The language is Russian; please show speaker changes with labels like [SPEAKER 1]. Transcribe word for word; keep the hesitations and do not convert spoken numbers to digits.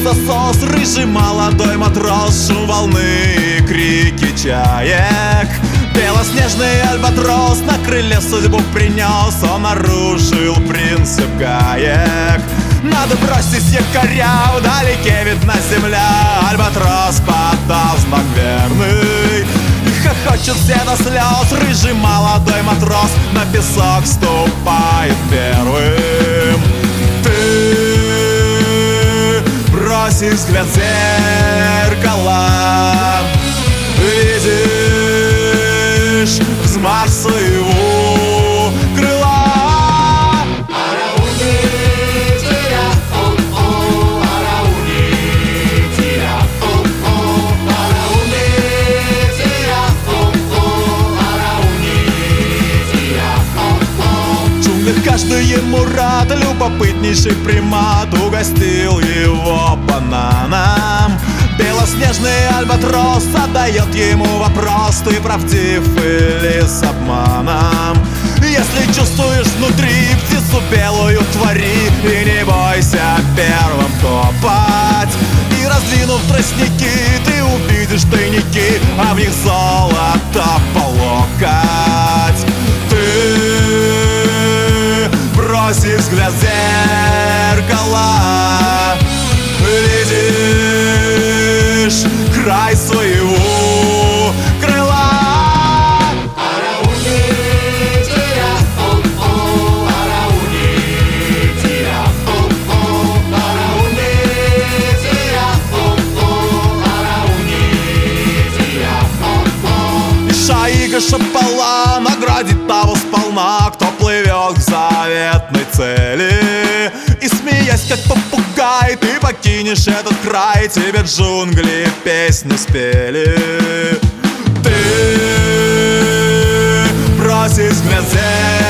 [SPEAKER 1] засос, рыжий молодой матрос, шум волны и крики чаек. Белоснежный альбатрос на крыле судьбу принес, он нарушил принцип гаек. Надо бросить якоря, вдалеке видна земля. Альбатрос подал знак верный, и хохочут все до слез. Рыжий молодой матрос на песок ступает первым. Ты бросишь взгляд в зеркало, видишь взмах своего крыла. Каждый ему рад, любопытнейший примат угостил его бананом. Белоснежный альбатрос задает ему вопрос: ты правдив или с обманом? Если чувствуешь внутри птицу белую, твори, и не бойся первым топать. И раздвинув тростники, ты увидишь тайники, а в них золото по локоть. Ты бросив взгляд в зеркало, видишь край своего крыла. И Шаига Шапала наградит того сполна, кто плывет к заветной цели. И смеясь как попугай, ты покинешь этот край, тебе джунгли песню спели. Ты бросишь взгляд в зеркало,